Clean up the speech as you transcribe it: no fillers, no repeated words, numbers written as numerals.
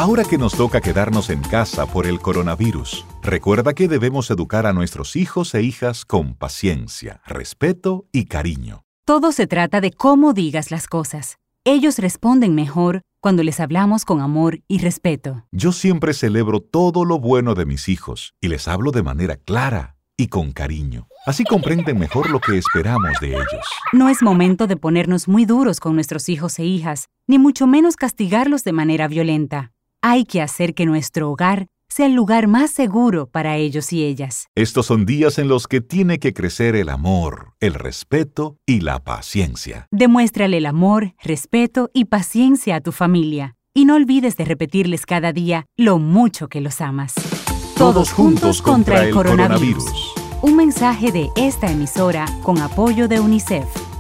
Ahora que nos toca quedarnos en casa por el coronavirus, recuerda que debemos educar a nuestros hijos e hijas con paciencia, respeto y cariño. Todo se trata de cómo digas las cosas. Ellos responden mejor cuando les hablamos con amor y respeto. Yo siempre celebro todo lo bueno de mis hijos y les hablo de manera clara y con cariño. Así comprenden mejor lo que esperamos de ellos. No es momento de ponernos muy duros con nuestros hijos e hijas, ni mucho menos castigarlos de manera violenta. Hay que hacer que nuestro hogar sea el lugar más seguro para ellos y ellas. Estos son días en los que tiene que crecer el amor, el respeto y la paciencia. Demuéstrale el amor, respeto y paciencia a tu familia. Y no olvides de repetirles cada día lo mucho que los amas. Todos juntos contra el coronavirus. Un mensaje de esta emisora con apoyo de UNICEF.